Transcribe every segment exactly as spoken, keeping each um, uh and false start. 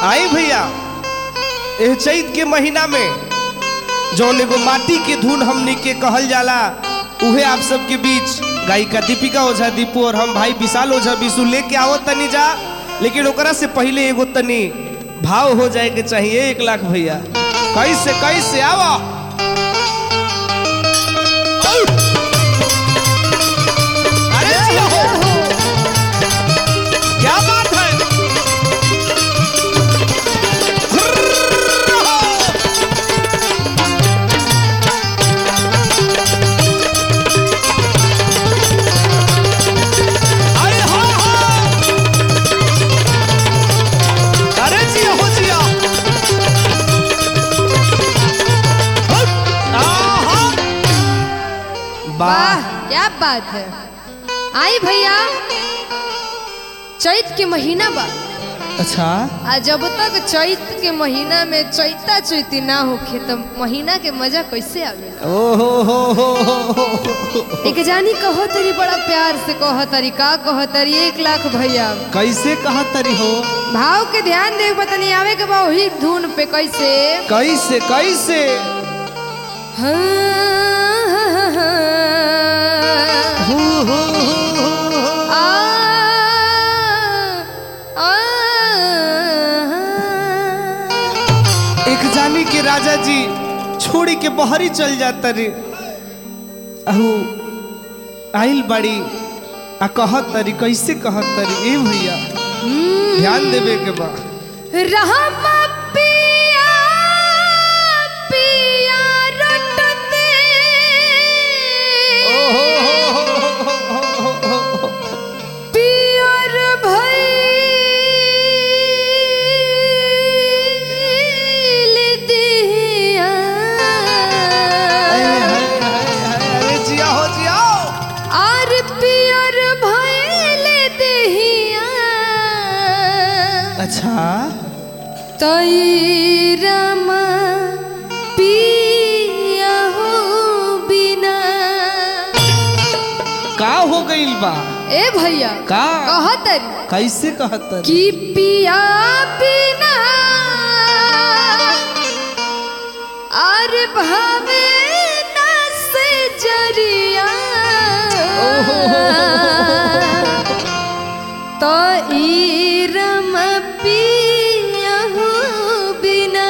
आई भैया एह चैत के महीना में जौन एगो माटी के धुन हमनी के कहल जाला उहे आप सबके बीच गायिका दीपिका ओझा दीपू और हम भाई विशाल ओझा विशु लेके आओ तनी जा। लेकिन ओकरा से पहले एगो तनी भाव हो जाए के चाहिए। एक लाख भैया कैसे कैसे आवा क्या बात है। अरे हाँ हाँ अरे जिया हो जिया वाह क्या बात है। आई भैया चैत के महीना बा। अच्छा आ जब तक चैत के महीना में चैता चैती ना होखे तो महीना के मजा कैसे आवे। ओहो हो हो हो एक जानी कहो तरी बड़ा प्यार से कहो तरी का कहो तरी एक लाख भैया कैसे कहा तरी हो भाव के ध्यान दे बतनी आवे के बा वही धुन पे कैसे कैसे कैसे हाँ, हाँ, हाँ, हो हो हो आ, आ, एक जानी के राजा जी छोड़ी के बहरी चल जाता रे अहो आइल बड़ी आ कहत तरी कैसे कहत तरी ए भैया ध्यान देवे के बा रहमा पिया पिया रटते पियर भइल दिया अरे जिया हो जिया आर पियर भइल दिया अच्छा तई रमा पिया हो बिना का हो गइल बा ए भैया का कहतरी कैसे कहत तरी कि पिया बिना आर भावे ना से जरिया तो ई रम पिया हो बिना।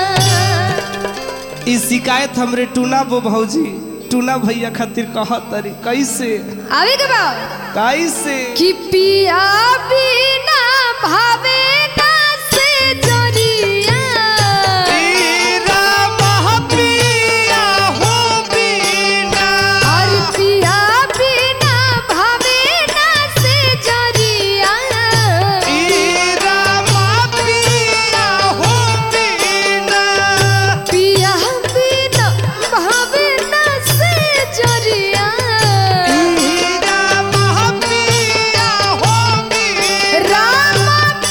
ई शिकायत हमरे टूना बो भौजी टूना भैया खातिर कहत तरी कैसे आवे के बा कैसे कि पिया बिना भावे ना से जरिया तेरा महपिया हो बिना और पिया बिना भावे ना से जरिया तेरा महपिया हो बिना पिया बिना भावे ना से जरिया तेरा महपिया हो बिना राम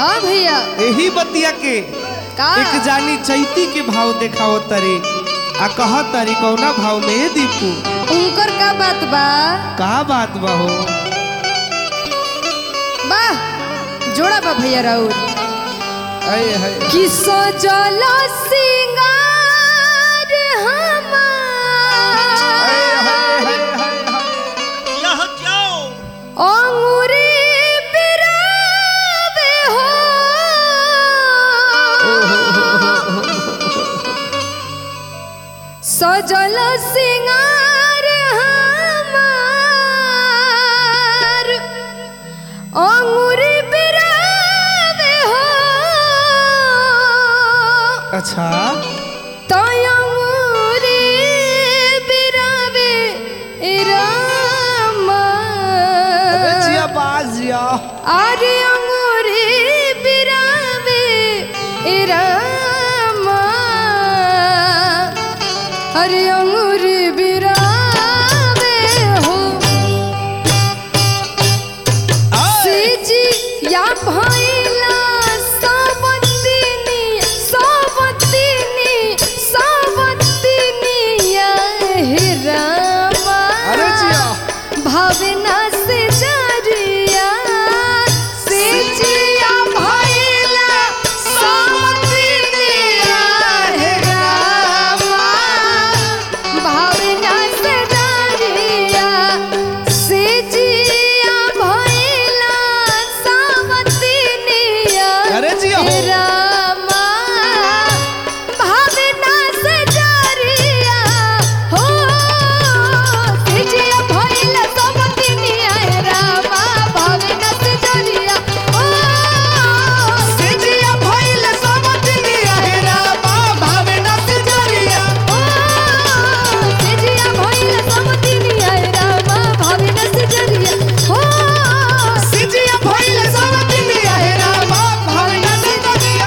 हाँ भैया यही बतिया के का एक जानी चैती के भाव देखाओ तरी आ कह तरी कौना भाव में दीपू उनकर का बात बा का बात बा हो वाह जोड़ा बा भैया राउर आए हाय कि सजल सिंगार हमार हाय हाय हाय हाय यह क्यों अंगूरी बिरावे हो सजल सिंगार हमार अंगूरी बिरावे हो अच्छा तो अंगूरी बिरावे रामा अबे जिया बाज जिया अरे अंगूरी बिरावे रामा अरे अंगूरी बिरावे हो सीजी या भइला सबतिनी सबतिनी सबतिनी या हे रामा अरे जिया भावना से जरिया से जिया भइला सबतिनी या हे रामा भावना से जरिया से जिया भइला सबतिनी या अरे जिया हो हे रामा भावना से जरिया हो से जिया भइला सबतिनी या हे रामा भावना से जरिया हो से जिया भइला सबतिनी या हे रामा भावना से जरिया हो से जिया भइला सबतिनी या हे रामा भावना से जरिया हो से जिया भइला सबतिनी या हे रामा भावना से जरिया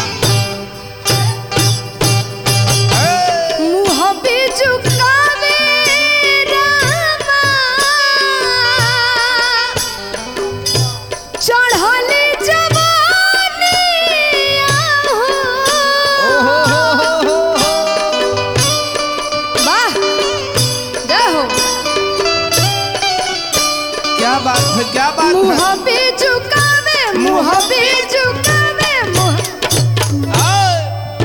मुँह पे झुकावे रामा चढ़ले जवानी ओ हो हो हो हो हो वाह जय हो क्या बात है क्या बात है मुँह पे झुकावे मुँह पे झुकावे मुँह आए।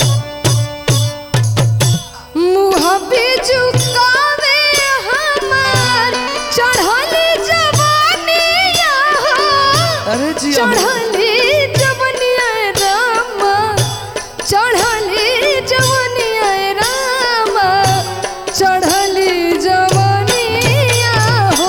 मुँह पे झुकावे हमार चढ़ले जवानी अरे जिया हो चढ़ले जवनिया रामा चढ़ले जवनिया रामा चढ़ले जवनिया हो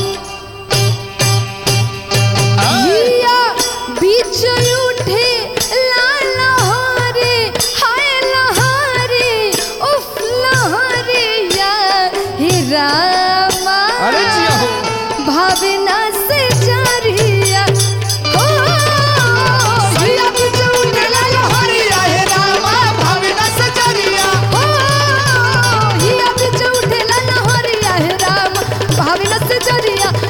हिया बीच उठे लाल लहरे हाय लहरे उफ लहरे या हे रामा अरे जिया हो भावना से जरिया हो हिया बीच उठे लाल लहरे हे रामा भावना से जरिया हो हिया बीच उठे लाल लहरे हे रामा भावना से जरिया